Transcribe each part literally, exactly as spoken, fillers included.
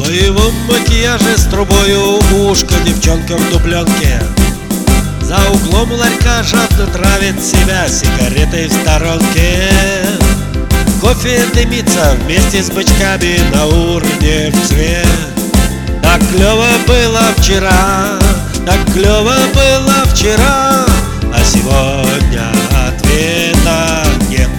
твоего макияжа с трубою ушко девчонка в дубленке. За углом ларька жадно травит себя сигаретой в сторонке. Кофе дымится вместе с бычками на урне в цвет. Так клево было вчера, так клево было вчера, а сегодня ответа нет.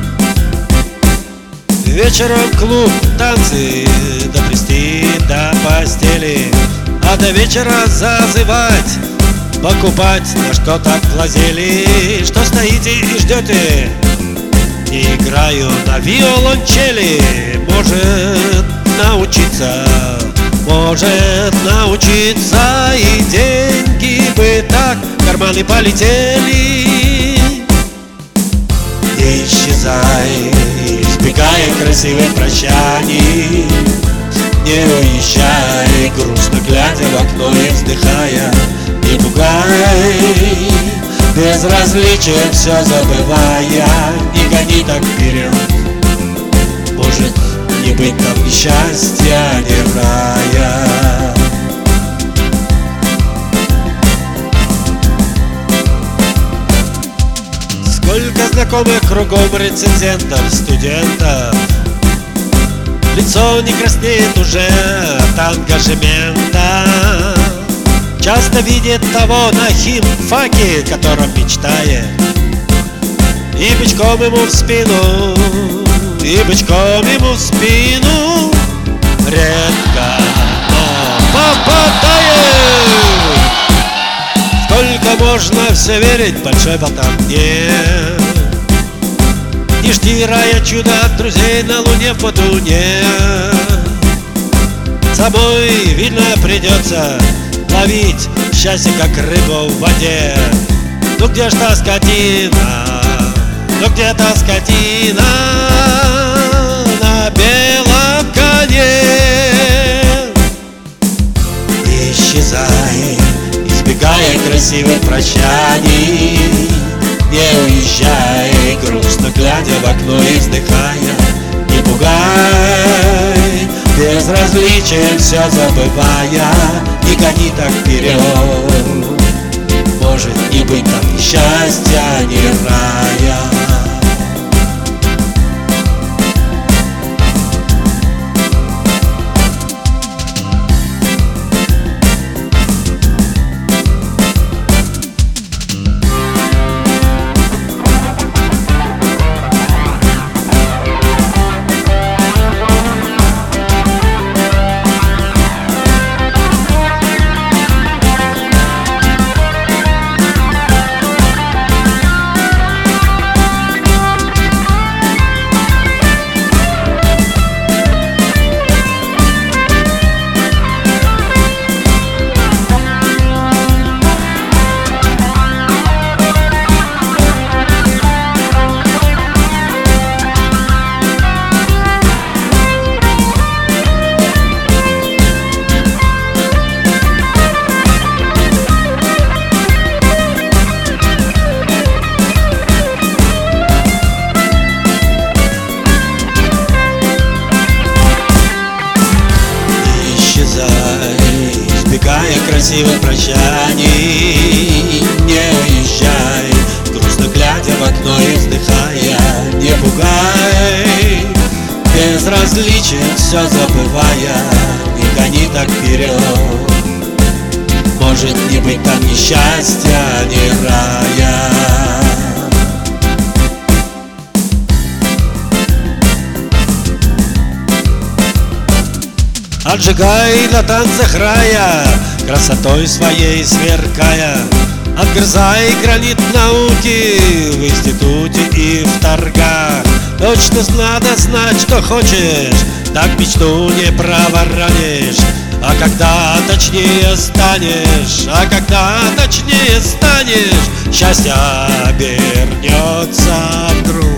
Вечером клуб, танцы, доплести до постели, а до вечера зазывать, покупать, на что так глазели. Что стоите и ждете? Не играю на виолончели. Может научиться, может научиться, и деньги бы так в карманы полетели. Не исчезай, избегая красивых прощаний. Не уезжай, грустно глядя в окно и вздыхая. Не пугай, безразличием все забывая. Не гони так вперед, может не быть там ни счастья, ни рая. Сколько знакомых кругом рецензентов, студентов. Лицо не краснеет уже от ангажемента. Часто видит того на химфаке, котором мечтает. И бычком ему в спину, и бычком ему в спину редко, но попадает. Сколько можно все верить, большой потом нет. Не жди рая, чудо от друзей на луне в поту нет. Самой, видно, придется ловить счастье, как рыбу в воде. Ну где ж та скотина, ну где та скотина на белом коне? Не исчезай, избегая красивых прощаний. Не уезжай, грустно глядя в окно и вздыхая. Не пугай, безразличием все забывая. Не гони так вперед, может не быть там ни счастья, ни рая. Избегая красивых прощаний. Не уезжай, грустно глядя в окно и вздыхая. Не пугай, безразличием все забывая. Не гони так вперед, может не быть там ни счастья, ни рая. Отжигай на танцах рая, красотой своей сверкая. Отгрызай гранит науки в институте и в торгах. Точно надо знать, что хочешь, так мечту не проворонишь. А когда точнее станешь, а когда точнее станешь, счастье обернется вдруг.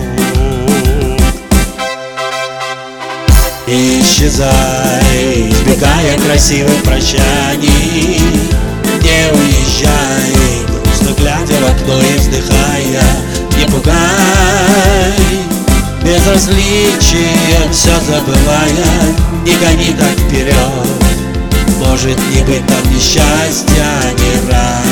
Исчезай, избегая красивых прощаний. Не уезжай, грустно глядя в окно и вздыхая. Не пугай, безразличием безразличием все забывая, не гони так вперед. Может не быть там ни счастья, ни рая.